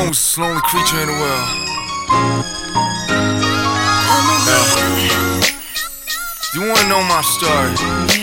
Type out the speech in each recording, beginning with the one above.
most lonely creature in the world. You wanna know my story?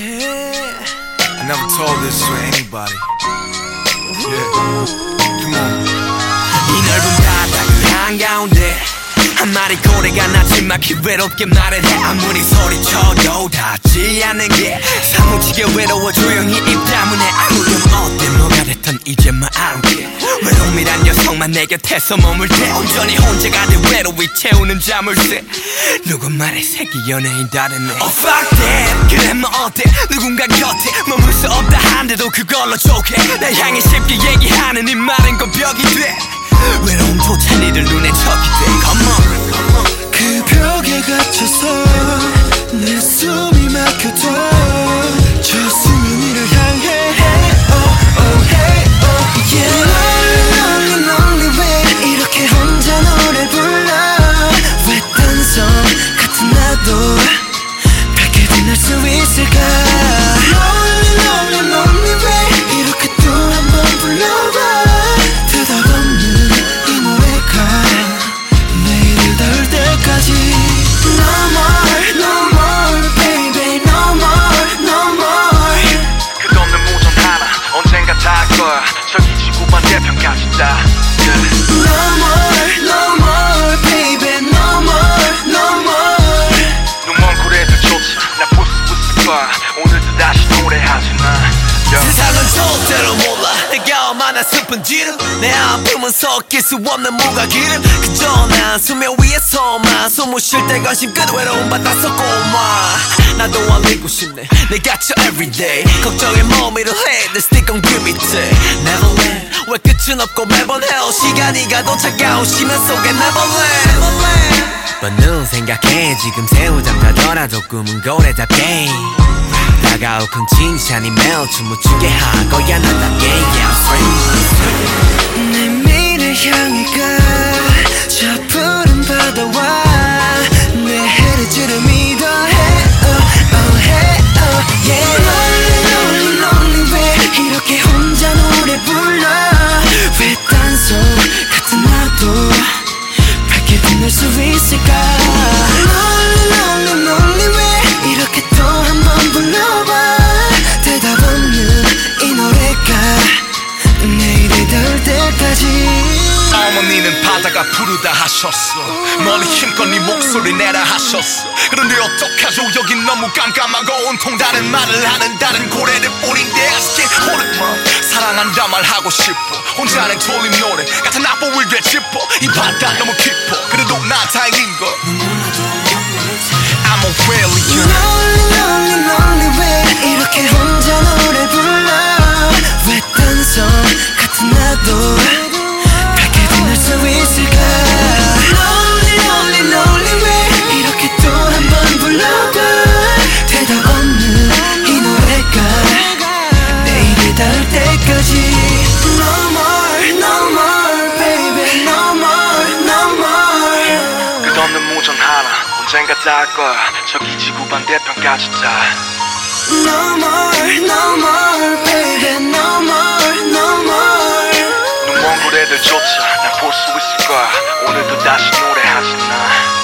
I never told this to anybody. Yeah, come on. 이 넓은 바다 그 한가운데 한 마리 고래가 나지막히 외롭게 말을 해. 아무리 소리쳐도 닿지 않는 게 사무치게 외로워 조용히 입 다문해. 아무렴 어때 뭐가 됐든 이제 뭐 I don't care. 외로움이란 녀석만 내 곁에서 머물 때 온전히 혼자가 돼 외로이 채우는 자물쇠. 누구 말에 새끼 연예인 다르네. Oh fuck that. 그래 뭐 어때 누군가 곁에 머물 수 없다 한데도 그걸로 좋게 날 향해 쉽게 얘기하는 이 말은 건 벽이 돼. 외로움조차 니들 눈에 적이 돼. Come on. 그 벽에 갇혀서 내 숨이 막혀도 저 수면이를 향해 hey, oh, oh, hey, oh, yeah. Lonely, lonely way 이렇게 혼자 노래 불러. 왜 딴성 같은 나도 밝게 빛날 수 있을까. Lonely, lonely, lonely way 이렇게 또 한 번 불러봐. 대답없는 이 노래가 내일을 닿을 때까지. No more, no more, baby, no more, no more. 끝없는 무전 하나 언젠가 닿을 거야. 저기 지구 반대편까지 다. No more, no more, baby, no more, no more. 눈먼 고래들조차 나 볼 수 있을 거야. 오늘도 다시 노래하지 마. 세상은 절대로 몰라 내가 얼마나 슬픈지를. 내 아픔은 섞일 수 없는 무가기름. 그저 난 수면 위에서만 숨을 쉴 때 관심 끝 외로움 받아서 고마. 나도 알리고 싶네 내 갇혀 everyday. 걱정에 머미를 해 They stick on give it to Neverland. 왜 끝은 없고 매번 헤어 시간이 가도 차가운 심연 속에 Neverland. 뻔는 생각해 지금 새우잠 자더라도 꿈은 고래답게. 다가올 큰 칭찬이 매일 춤을 추게 할 거야 너답게. 내 미래 향해 가 저 푸른 바다와 내 헤르지를 믿어. Hey, oh, oh, hey, oh, yeah. Lonely, lonely, lonely way 이렇게 혼자 노래 불러. 왜 딴소 같은 나도 밝게 빛날 수 있을까. Lonely, lonely, lonely way 이렇게 또 한 번 불러봐. 대답 없는 이 노래가 내일이 닿을 때까지. 어머니는 바다가 부르다 하셨어. 멀리 힘껏 네 목소리 내라 하셨어. 그런데 어떡하죠 여긴 너무 깜깜하고 온통 다른 말을 하는 다른 고래들 뿐인데. I still hold it mom. 사랑한다 말하고 싶어. 혼자는 돌림 노래 같은 악보를 되짚어. 이 바다 너무 깊어 그래도 나 다행인 걸. I'm a really Lonely, lonely, lonely way 이렇게 혼자 노래 불러. 왜 딴성 같은 나도 밝게 빛날 수 있을까. Lonely, lonely, lonely way 이렇게 또 한 번 불러봐. 대답 없는 이 노래가 내일이 닿을 때까지. No more, no more, baby, no more, no more. 끝없는 무전 하나 언젠가 닿을 거야. 저기 지구 반대편까지 다. No more, no more, baby, no more, no more. 눈먼 고래들조차 날 볼 수 있을 거야. 오늘도 다시 노래하지 나.